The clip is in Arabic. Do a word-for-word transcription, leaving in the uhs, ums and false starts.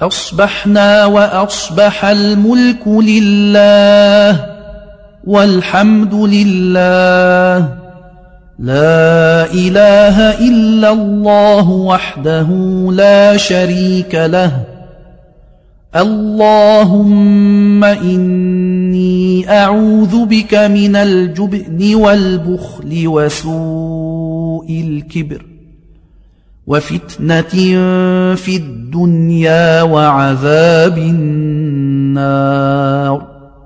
أصبحنا وأصبح الملك لله والحمد لله لا إله إلا الله وحده لا شريك له اللهم إني أعوذ بك من الجبن والبخل وسوء الكبر وفتنة في الدنيا وعذاب النار